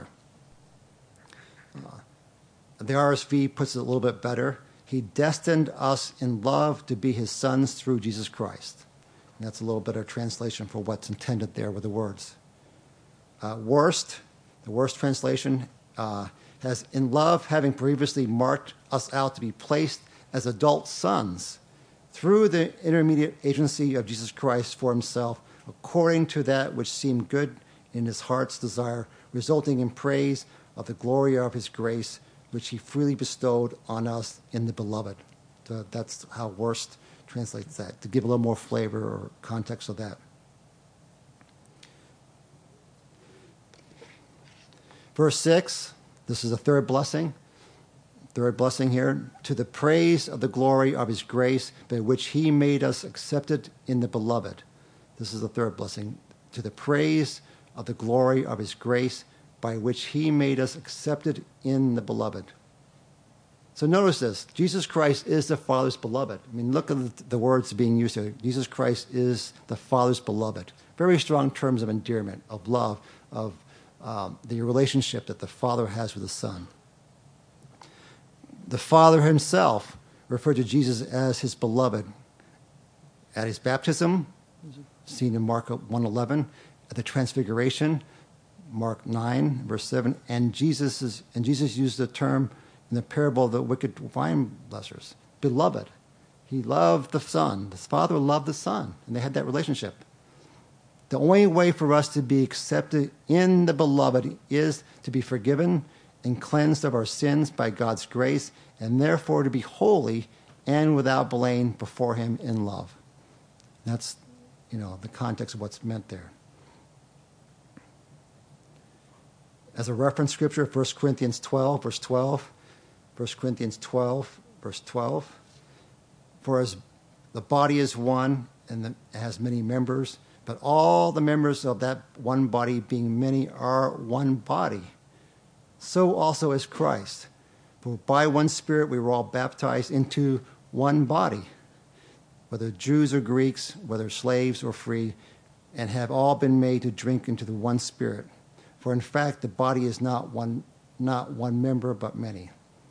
The RSV puts it a little bit better. He destined us in love to be his sons through Jesus Christ. And that's a little better translation for what's intended there with the words. The worst translation has, "in love, having previously marked us out to be placed as adult sons through the intermediate agency of Jesus Christ for himself, according to that which seemed good in his heart's desire, resulting in praise of the glory of his grace, which he freely bestowed on us in the beloved." So that's how Worst translates that, to give a little more flavor or context of that. Verse 6, this is the third blessing. Third blessing here. "To the praise of the glory of his grace, by which he made us accepted in the beloved." This is the third blessing. "To the praise of the glory of his grace, by which he made us accepted in the beloved." So notice this. Jesus Christ is the Father's beloved. I mean, look at the words being used here. Jesus Christ is the Father's beloved. Very strong terms of endearment, of love, of the relationship that the Father has with the Son. The Father himself referred to Jesus as his beloved at his baptism, seen in Mark 1:11, at the transfiguration, Mark 9, verse 7, and Jesus used the term in the parable of the wicked vine dressers, beloved. He loved the Son. The Father loved the Son, and they had that relationship. The only way for us to be accepted in the beloved is to be forgiven and cleansed of our sins by God's grace, and therefore to be holy and without blame before him in love. That's, the context of what's meant there. As a reference scripture, 1 Corinthians 12, verse 12. 1 Corinthians 12, verse 12. For as the body is one and it has many members, but all the members of that one body, being many, are one body. So also is Christ. For by one Spirit we were all baptized into one body, whether Jews or Greeks, whether slaves or free, and have all been made to drink into the one Spirit. For in fact, the body is not one member, but many.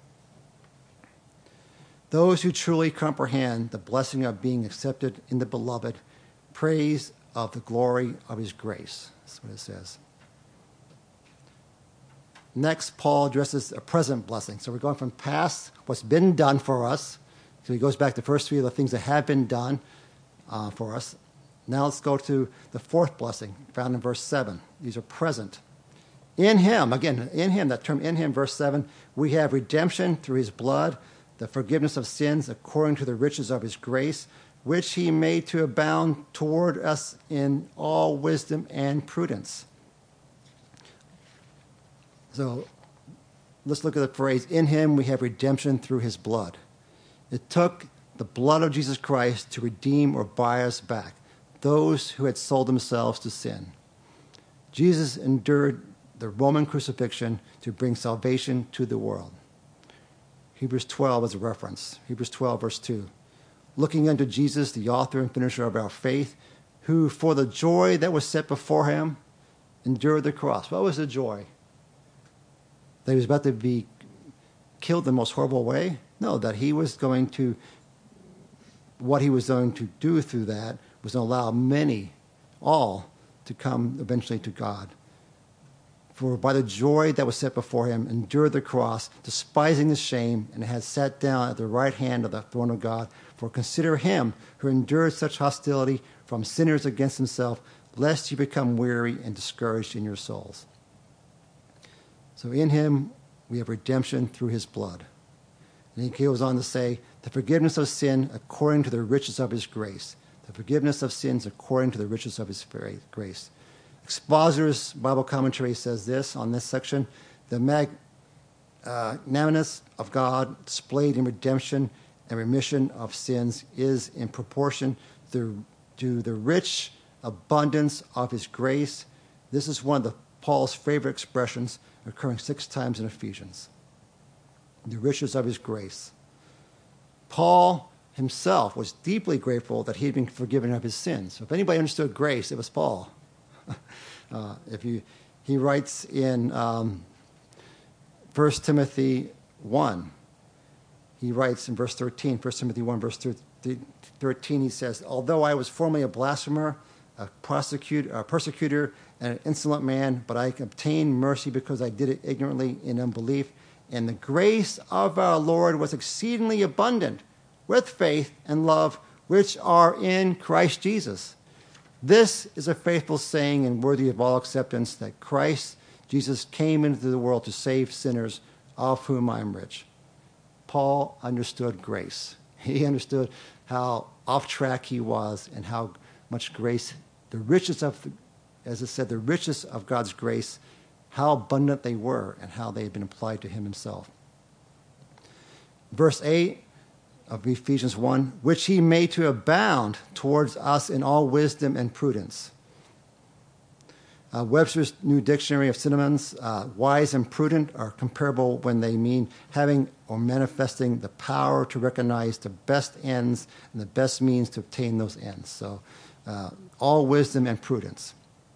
Those who truly comprehend the blessing of being accepted in the Beloved praise of the glory of his grace. That's what it says. Next, Paul addresses a present blessing. So we're going from past, what's been done for us. So he goes back to the first three of the things that have been done for us. Now let's go to the fourth blessing found in verse 7. These are present. In him, again, in him, that term in him, verse 7, we have redemption through his blood, the forgiveness of sins according to the riches of his grace, which he made to abound toward us in all wisdom and prudence. So let's look at the phrase, in him we have redemption through his blood. It took the blood of Jesus Christ to redeem or buy us back, those who had sold themselves to sin. Jesus endured the Roman crucifixion to bring salvation to the world. Hebrews 12 is a reference. Hebrews 12, verse 2. Looking unto Jesus, the author and finisher of our faith, who for the joy that was set before him endured the cross. What was the joy? That he was about to be killed the most horrible way? No, that he was going to, what he was going to do through that was to allow many, all, to come eventually to God. For by the joy that was set before him, endured the cross, despising the shame, and has sat down at the right hand of the throne of God. For consider him who endured such hostility from sinners against himself, lest you become weary and discouraged in your souls. So in him we have redemption through his blood. And he goes on to say, the forgiveness of sin according to the riches of his grace. The forgiveness of sins according to the riches of his grace. Expositor's Bible commentary says this on this section, the magnanimous of God displayed in redemption and remission of sins is in proportion to the rich abundance of his grace. This is one of Paul's favorite expressions, occurring 6 times in Ephesians. The riches of his grace. Paul himself was deeply grateful that he had been forgiven of his sins. So if anybody understood grace, it was Paul. He writes in 1 Timothy 1, he writes in verse 13, 1 Timothy 1, verse 13, he says, although I was formerly a blasphemer, a persecutor, and an insolent man, but I obtained mercy because I did it ignorantly in unbelief. And the grace of our Lord was exceedingly abundant with faith and love, which are in Christ Jesus. This is a faithful saying and worthy of all acceptance, that Christ Jesus came into the world to save sinners, of whom I am rich. Paul understood grace. He understood how off track he was and how much grace, the riches of, as it said, the riches of God's grace, how abundant they were and how they had been applied to him himself. Verse 8 of Ephesians 1, which he made to abound towards us in all wisdom and prudence. Webster's New Dictionary of Synonyms, wise and prudent are comparable when they mean having or manifesting the power to recognize the best ends and the best means to obtain those ends. So all wisdom and prudence.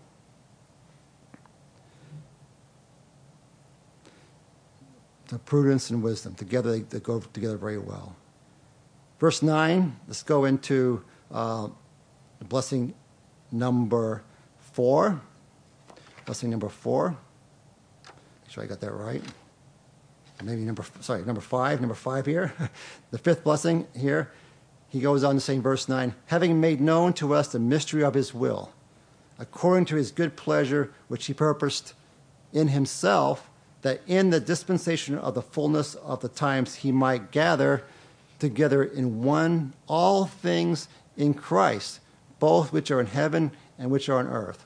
So prudence and wisdom, together they go together very well. Verse 9, let's go into blessing number 4. Blessing number 4. Make sure I got that right. Maybe number 5. Number 5 here. The 5th blessing here. He goes on to say in verse 9, having made known to us the mystery of his will, according to his good pleasure, which he purposed in himself, that in the dispensation of the fullness of the times he might gather together in one all things in Christ, both which are in heaven and which are on earth.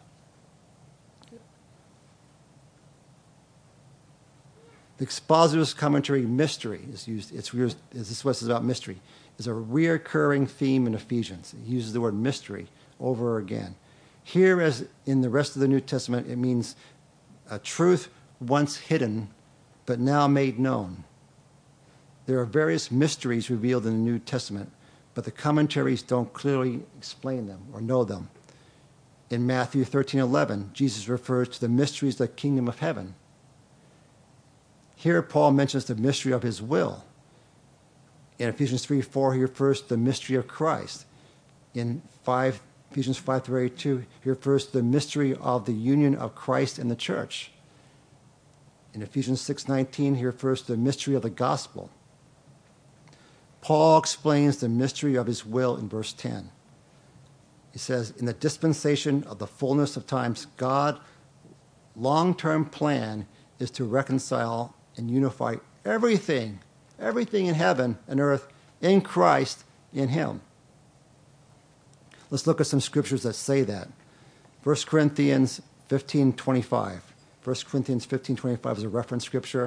The expositor's commentary, mystery, is used. This is what it says about mystery. Is a reoccurring theme in Ephesians. It uses the word mystery over again. Here, as in the rest of the New Testament, it means a truth once hidden, but now made known. There are various mysteries revealed in the New Testament, but the commentaries don't clearly explain them or know them. In Matthew 13:11, Jesus refers to the mysteries of the kingdom of heaven. Here, Paul mentions the mystery of his will. In Ephesians 3:4, he refers to the mystery of Christ. In Ephesians 5:32, he refers to the mystery of the union of Christ and the church. In Ephesians 6:19, he refers to the mystery of the gospel. Paul explains the mystery of his will in verse 10. He says, in the dispensation of the fullness of times, God's long-term plan is to reconcile and unify everything in heaven and earth in Christ, in him. Let's look at some scriptures that say that. 1 Corinthians 15:25. 1 Corinthians 15:25 is a reference scripture.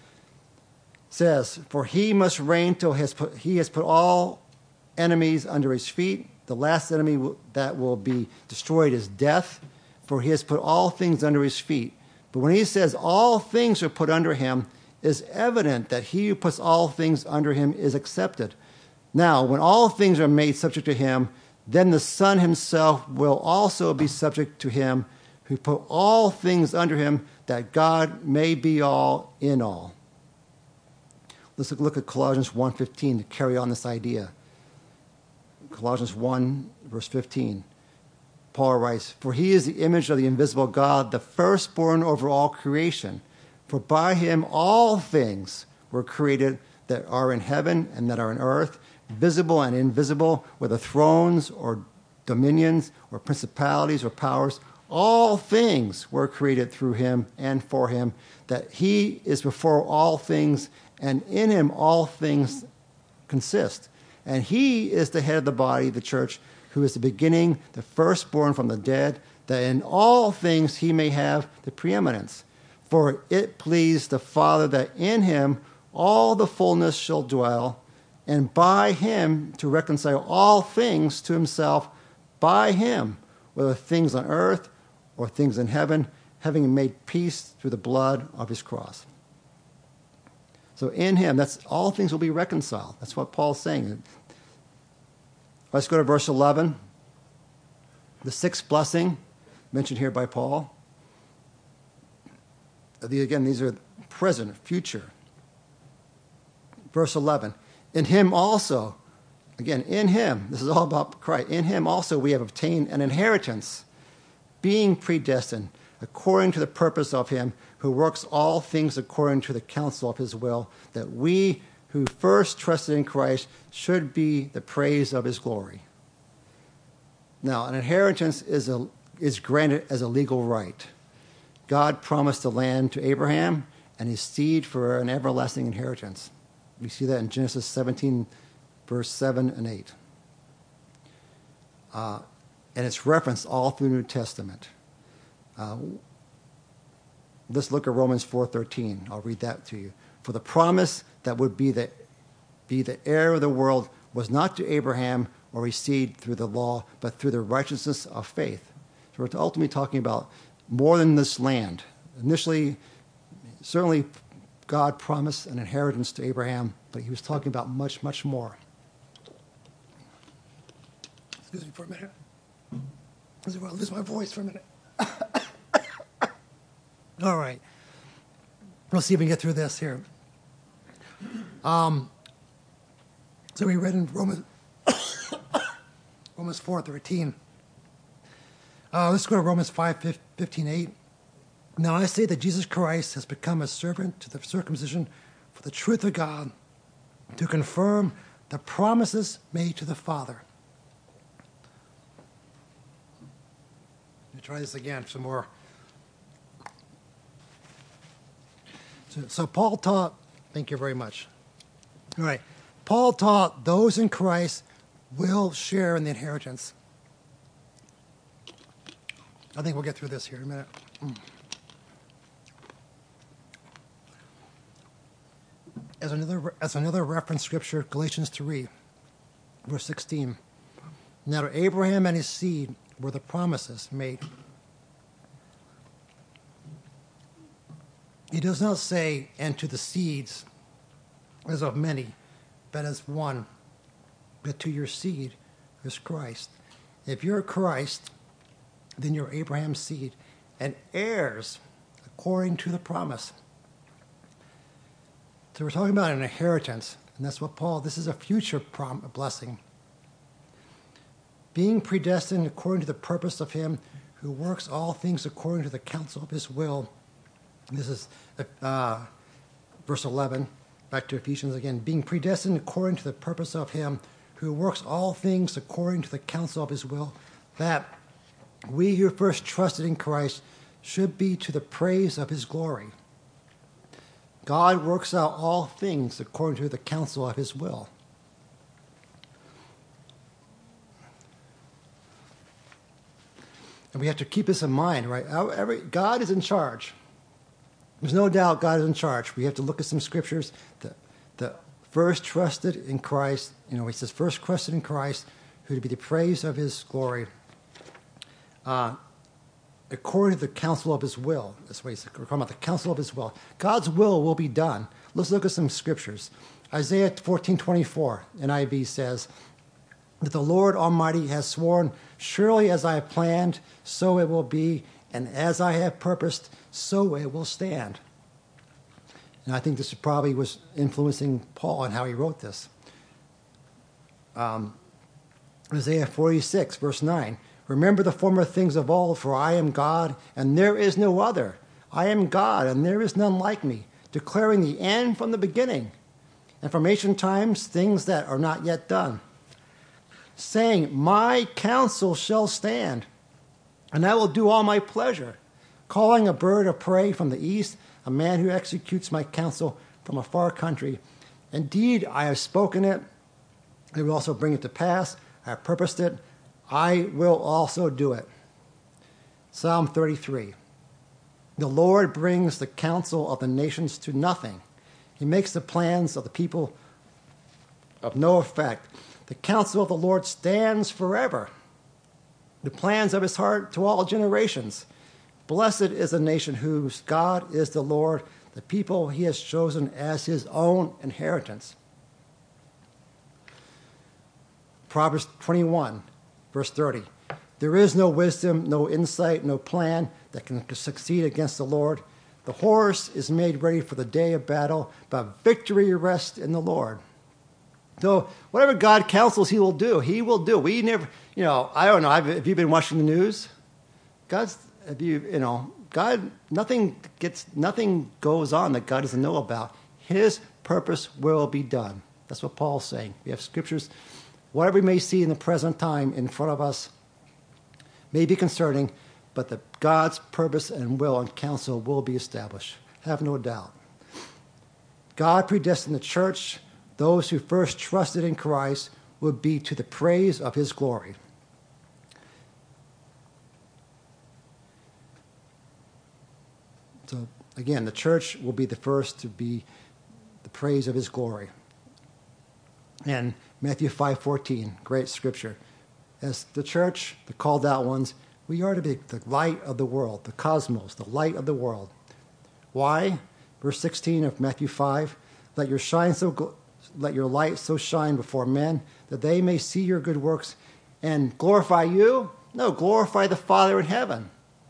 It says, for he must reign till he has put all enemies under his feet. The last enemy that will be destroyed is death, for he has put all things under his feet. But when he says all things are put under him, it is evident that he who puts all things under him is accepted. Now, when all things are made subject to him, then the Son himself will also be subject to him who put all things under him, that God may be all in all. Let's look at Colossians 1:15 to carry on this idea. Colossians 1, verse 15. Paul writes, for he is the image of the invisible God, the firstborn over all creation. For by him all things were created that are in heaven and that are in earth, visible and invisible, whether thrones or dominions or principalities or powers. All things were created through him and for him, that he is before all things, and in him all things consist. And he is the head of the body, the church, who is the beginning, the firstborn from the dead, that in all things he may have the preeminence. For it pleased the Father that in him all the fullness shall dwell, and by him to reconcile all things to himself, by him, whether things on earth or things in heaven, having made peace through the blood of his cross. So in him, that's all things will be reconciled. That's what Paul's saying. Let's go to verse 11. The sixth blessing mentioned here by Paul. Again, these are present, future. Verse 11. In him also, again, in him, this is all about Christ. In him also we have obtained an inheritance, being predestined according to the purpose of him who works all things according to the counsel of his will, that we who first trusted in Christ should be the praise of his glory. Now, an inheritance is granted as a legal right. God promised the land to Abraham and his seed for an everlasting inheritance. We see that in Genesis 17, verse 7 and 8. And it's referenced all through the New Testament. Let's look at Romans 4:13. I'll read that to you. For the promise that would be the heir of the world was not to Abraham or his seed through the law, but through the righteousness of faith. So we're ultimately talking about more than this land. Initially, certainly God promised an inheritance to Abraham, but he was talking about much, much more. Excuse me for a minute. I'll lose my voice for a minute. All right. Let's see if we can get through this here. So we read in Romans 4:13. Let's go to Romans 5:15-8. Now I say that Jesus Christ has become a servant to the circumcision for the truth of God, to confirm the promises made to the Father. Let me try this again, some more. So Paul taught, thank you very much. All right. Paul taught those in Christ will share in the inheritance. I think we'll get through this here in a minute. As another reference scripture, Galatians 3, verse 16. Now to Abraham and his seed were the promises made. He does not say, and to the seeds as of many, but as one, but to your seed is Christ. If you're Christ, then you're Abraham's seed and heirs according to the promise. So we're talking about an inheritance, and that's what this is a future blessing. Being predestined according to the purpose of him who works all things according to the counsel of his will. And this is verse 11, back to Ephesians again. Being predestined according to the purpose of him who works all things according to the counsel of his will, that we who first trusted in Christ should be to the praise of his glory. God works out all things according to the counsel of his will. And we have to keep this in mind, right? God is in charge. There's no doubt God is in charge. We have to look at some scriptures. The first trusted in Christ, he says, first trusted in Christ, who to be the praise of his glory, according to the counsel of his will. That's what he's talking about, the counsel of his will. God's will be done. Let's look at some scriptures. Isaiah 14:24, NIV says, that the Lord Almighty has sworn, surely as I have planned, so it will be, and as I have purposed, so it will stand. And I think this probably was influencing Paul and how he wrote this. Isaiah 46, verse 9, remember the former things of old, for I am God, and there is no other. I am God, and there is none like me, declaring the end from the beginning, and from ancient times things that are not yet done, saying, my counsel shall stand, and I will do all my pleasure, calling a bird of prey from the east, a man who executes my counsel from a far country. Indeed, I have spoken it, I will also bring it to pass, I have purposed it, I will also do it. Psalm 33. The Lord brings the counsel of the nations to nothing. He makes the plans of the people of no effect. The counsel of the Lord stands forever, the plans of his heart to all generations. Blessed is the nation whose God is the Lord, the people he has chosen as his own inheritance. Proverbs 21, verse 30. There is no wisdom, no insight, no plan that can succeed against the Lord. The horse is made ready for the day of battle, but victory rests in the Lord. So whatever God counsels, he will do. He will do. We never, I don't know. Have you been watching the news? God, nothing goes on that God doesn't know about. His purpose will be done. That's what Paul's saying. We have scriptures. Whatever we may see in the present time in front of us may be concerning, but God's purpose and will and counsel will be established. Have no doubt. God predestined the church. Those who first trusted in Christ would be to the praise of his glory. So again, the church will be the first to be the praise of his glory. And Matthew 5:14, great scripture. As the church, the called out ones, we are to be the light of the world, the cosmos, the light of the world. Why? Verse 16 of Matthew 5, let your light so shine before men that they may see your good works and glorify you? No, glorify the Father in heaven.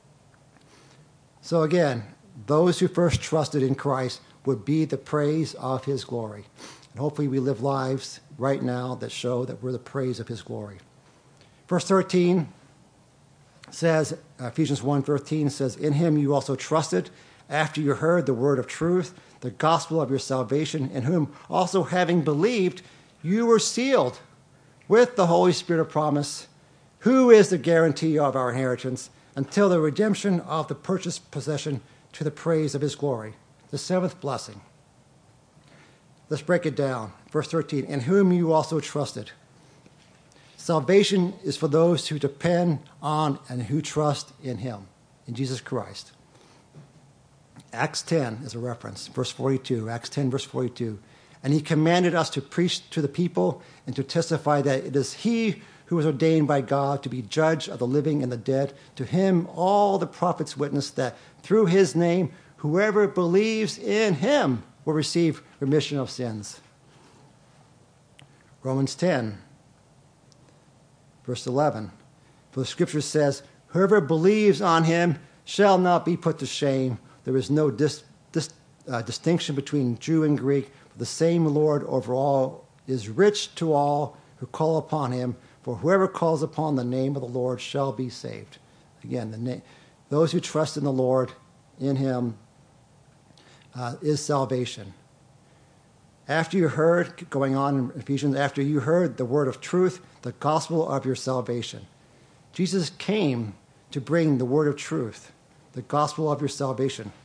So again, those who first trusted in Christ would be the praise of his glory. And hopefully we live lives right now that show that we're the praise of his glory. Verse 13 says, Ephesians 1:13 says, in him you also trusted, after you heard the word of truth, the gospel of your salvation, in whom also having believed, you were sealed with the Holy Spirit of promise, who is the guarantee of our inheritance until the redemption of the purchased possession to the praise of his glory. The seventh blessing. Let's break it down. Verse 13, in whom you also trusted. Salvation is for those who depend on and who trust in him, in Jesus Christ. Acts 10 is a reference, verse 42, Acts 10, verse 42. And he commanded us to preach to the people and to testify that it is he who was ordained by God to be judge of the living and the dead. To him all the prophets witness that through his name whoever believes in him will receive remission of sins. Romans 10, verse 11. For the scripture says, whoever believes on him shall not be put to shame. There is no distinction between Jew and Greek. For the same Lord over all is rich to all who call upon him. For whoever calls upon the name of the Lord shall be saved. Again, those who trust in the Lord, in him, is salvation. After you heard, going on in Ephesians, after you heard the word of truth, the gospel of your salvation. Jesus came to bring the word of truth, the gospel of your salvation.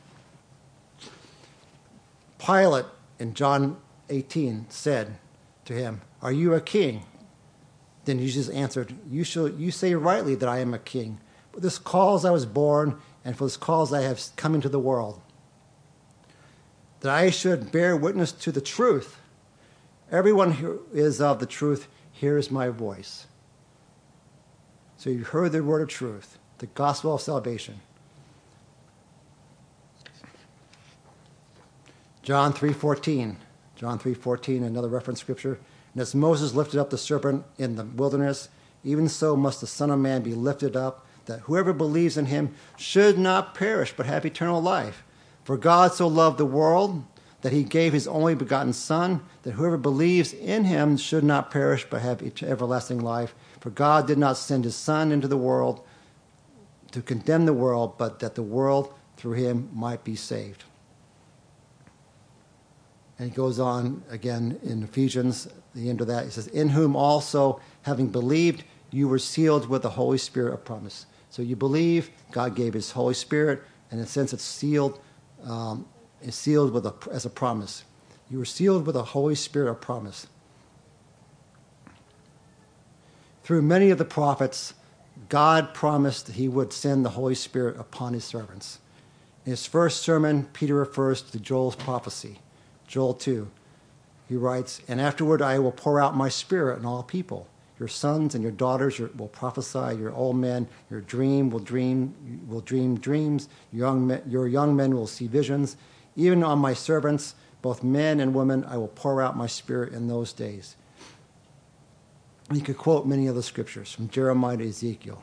Pilate in John 18 said to him, are you a king? Then Jesus answered, you say rightly that I am a king. For this cause I was born, and for this cause I have come into the world, that I should bear witness to the truth. Everyone who is of the truth hears my voice. So you heard the word of truth, the gospel of salvation. John 3:14, another reference scripture. And as Moses lifted up the serpent in the wilderness, even so must the Son of Man be lifted up, that whoever believes in him should not perish, but have eternal life. For God so loved the world that he gave his only begotten Son, that whoever believes in him should not perish, but have everlasting life. For God did not send his Son into the world to condemn the world, but that the world through him might be saved. And he goes on again in Ephesians, the end of that. He says, in whom also, having believed, you were sealed with the Holy Spirit of promise. So you believe, God gave his Holy Spirit, and in a sense it's sealed as a promise. You were sealed with the Holy Spirit of promise. Through many of the prophets, God promised that he would send the Holy Spirit upon his servants. In his first sermon, Peter refers to Joel's prophecy. Joel 2, he writes, and afterward I will pour out my spirit on all people. Your sons and your daughters will prophesy. Your old men, will dream dreams. Your young men will see visions. Even on my servants, both men and women, I will pour out my spirit in those days. You could quote many of the scriptures from Jeremiah to Ezekiel.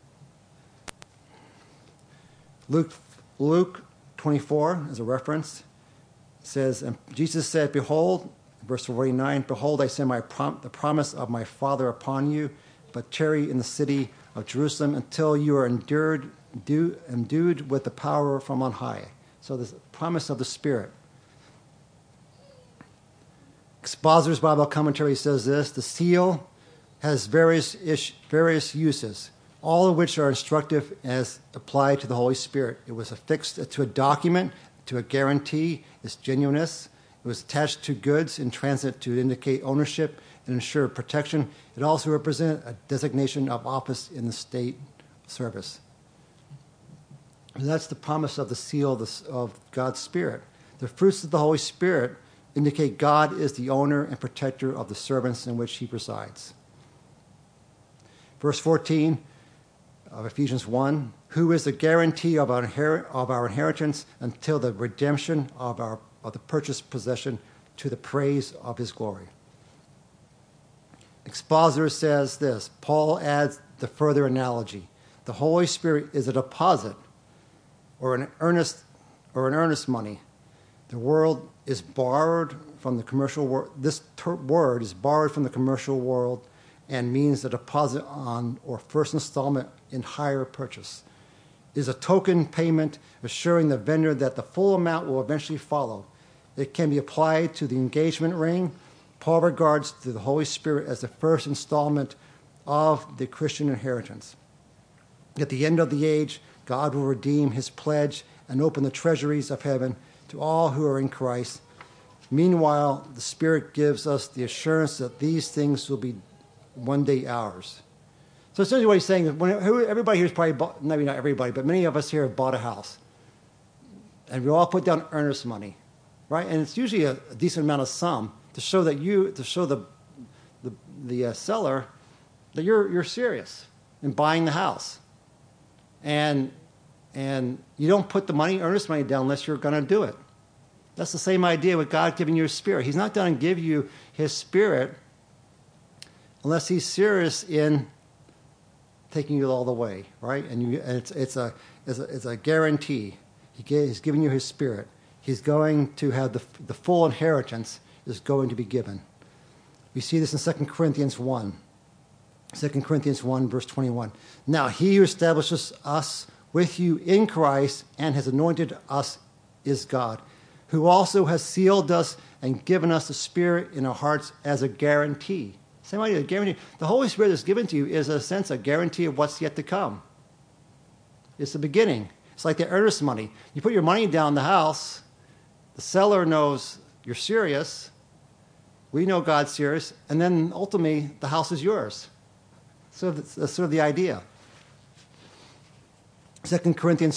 Luke 24 is a reference. It says, and Jesus said, behold, verse 49, behold, I send the promise of my Father upon you, but tarry in the city of Jerusalem until you are endued with the power from on high. So this promise of the Spirit. Expositor's Bible Commentary says this, the seal has various uses, all of which are instructive as applied to the Holy Spirit. It was affixed to a document, to a guarantee its genuineness. It was attached to goods in transit to indicate ownership and ensure protection. It also represented a designation of office in the state service. And that's the promise of the seal of God's Spirit. The fruits of the Holy Spirit indicate God is the owner and protector of the servants in which he presides. Verse 14 of Ephesians 1, who is the guarantee of our inheritance until the redemption of the purchased possession to the praise of his glory. Expositor says this, Paul adds the further analogy. The Holy Spirit is a deposit or an earnest money. The world is borrowed from the commercial world. This word is borrowed from the commercial world and means a deposit on or first installment in hire purchase. It is a token payment assuring the vendor that the full amount will eventually follow. It can be applied to the engagement ring. Paul regards the Holy Spirit as the first installment of the Christian inheritance. At the end of the age, God will redeem his pledge and open the treasuries of heaven to all who are in Christ. Meanwhile, the Spirit gives us the assurance that these things will be one day ours. So essentially what he's saying is, everybody here has probably bought, maybe not everybody, but many of us here have bought a house. And we all put down earnest money, right? And it's usually a decent amount of sum to show that the seller that you're serious in buying the house. And you don't put the earnest money down unless you're going to do it. That's the same idea with God giving you His Spirit. He's not going to give you His Spirit unless He's serious in taking you all the way, right? And it's a guarantee. He's giving you His Spirit. He's going to have the full inheritance is going to be given. We see this in 2 Corinthians 1. 2 Corinthians 1, verse 21. Now, He who establishes us with you in Christ and has anointed us is God, who also has sealed us and given us the Spirit in our hearts as a guarantee. Same idea, a guarantee. The Holy Spirit that's given to you is, in a sense, a guarantee of what's yet to come. It's the beginning. It's like the earnest money. You put your money down in the house, the seller knows you're serious, we know God's serious, and then ultimately the house is yours. So that's sort of the idea. 2 Corinthians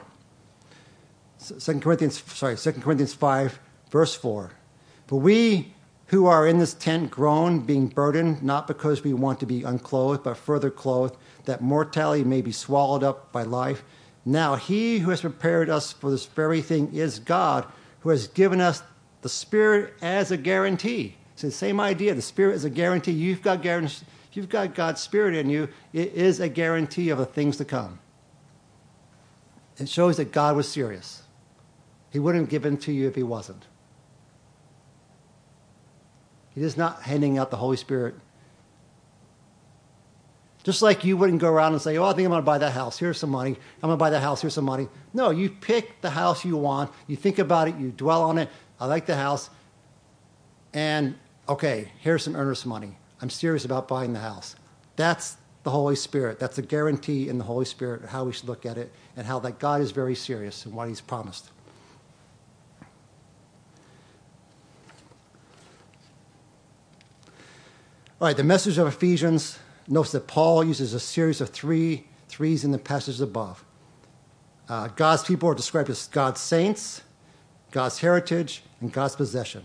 5, verse 4. But we who are in this tent groan, being burdened, not because we want to be unclothed, but further clothed, that mortality may be swallowed up by life. Now He who has prepared us for this very thing is God, who has given us the Spirit as a guarantee. It's the same idea. The Spirit is a guarantee. You've got God's Spirit in you. It is a guarantee of the things to come. It shows that God was serious. He wouldn't give it to you if He wasn't. He is not handing out the Holy Spirit. Just like you wouldn't go around and say, oh, I think I'm going to buy that house. Here's some money. I'm going to buy that house. Here's some money. No, you pick the house you want. You think about it. You dwell on it. I like the house. And, okay, here's some earnest money. I'm serious about buying the house. That's the Holy Spirit. That's a guarantee in the Holy Spirit of how we should look at it and how that God is very serious in what He's promised. All right, the message of Ephesians notes that Paul uses a series of threes in the passages above. God's people are described as God's saints, God's heritage, and God's possession.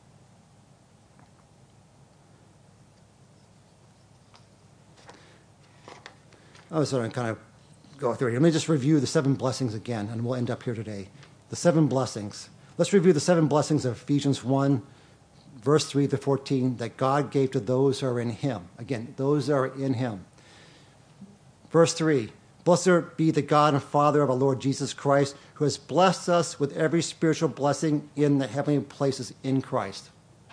I was going to kind of go through here. Let me just review the 7 blessings again, and we'll end up here today. The 7 blessings. Let's review the 7 blessings of Ephesians 1, verse 3 to 14, that God gave to those who are in Him. Again, those that are in Him. Verse 3, blessed be the God and Father of our Lord Jesus Christ, who has blessed us with every spiritual blessing in the heavenly places in Christ.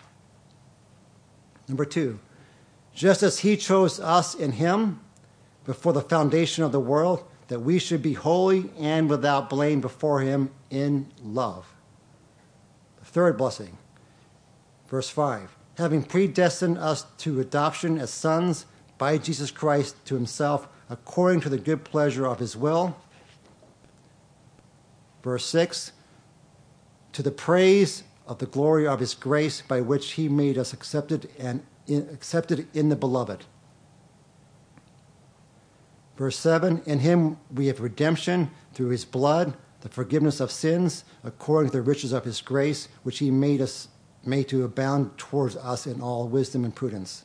Number 2, just as He chose us in Him before the foundation of the world, that we should be holy and without blame before Him in love. The third blessing, verse 5, having predestined us to adoption as sons by Jesus Christ to Himself, according to the good pleasure of His will. Verse 6, to the praise of the glory of His grace, by which He made us accepted in the Beloved. Verse 7, in Him we have redemption through His blood, the forgiveness of sins, according to the riches of His grace, which He made to abound towards us in all wisdom and prudence.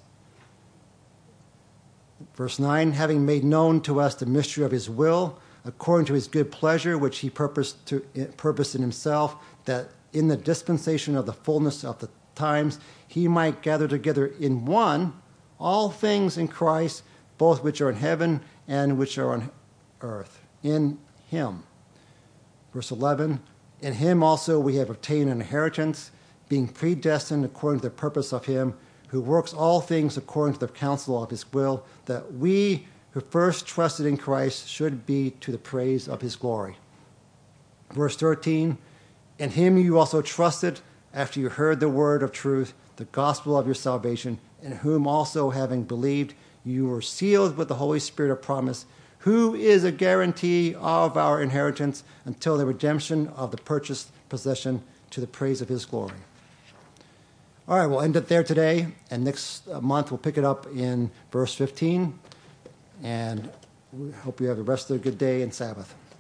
Verse 9, having made known to us the mystery of His will, according to His good pleasure, which He purposed in Himself, that in the dispensation of the fullness of the times He might gather together in one all things in Christ, both which are in heaven and which are on earth, in Him. Verse 11, in Him also we have obtained an inheritance, being predestined according to the purpose of Him who works all things according to the counsel of His will, that we who first trusted in Christ should be to the praise of His glory. Verse 13, in Him you also trusted after you heard the word of truth, the gospel of your salvation, in whom also having believed, you were sealed with the Holy Spirit of promise, who is a guarantee of our inheritance until the redemption of the purchased possession, to the praise of His glory. All right, we'll end it there today, and next month we'll pick it up in verse 15. And we hope you have the rest of a good day and Sabbath.